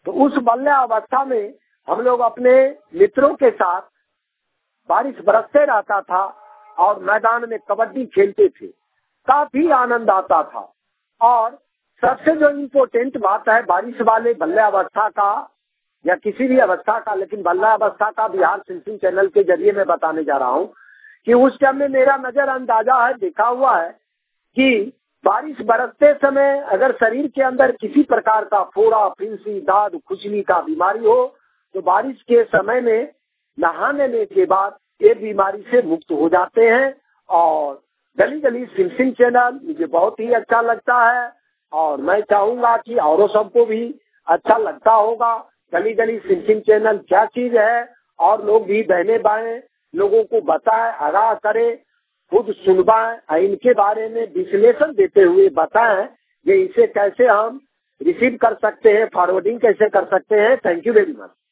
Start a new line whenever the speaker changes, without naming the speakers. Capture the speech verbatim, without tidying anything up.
तो उस बाल्यावस्था में हम लोग अपने मित्रों के साथ बारिश बरसते रहता था और मैदान में कबड्डी खेलते थे, काफी आनंद आता था। और सबसे जो इम्पोर्टेंट बात है बारिश वाले बाल्यावस्था का या किसी भी अवस्था का, लेकिन बाल्यावस्था का बिहार सिंचिंग चैनल के जरिए मैं बताने जा रहा हूँ कि उस टाइम में मेरा नजर अंदाजा है, देखा हुआ है कि बारिश बरसते समय अगर शरीर के अंदर किसी प्रकार का फोड़ा, फिंसी, दाद, खुजली का बीमारी हो तो बारिश के समय में नहा लेने के बाद ये बीमारी से मुक्त हो जाते हैं। और गली गली सिंचिंग चैनल मुझे बहुत ही अच्छा लगता है और मैं चाहूंगा कि औरों सबको भी अच्छा लगता होगा। गली गली सिंचिंग चैनल क्या चीज है और लोग भी बहने बाएं लोगों को बताएं, आगाह करें, खुद सुनवाएं, इनके बारे में विश्लेषण देते हुए बताएं कि इसे कैसे हम रिसीव कर सकते हैं, फॉरवर्डिंग कैसे कर सकते हैं। Thank you very much.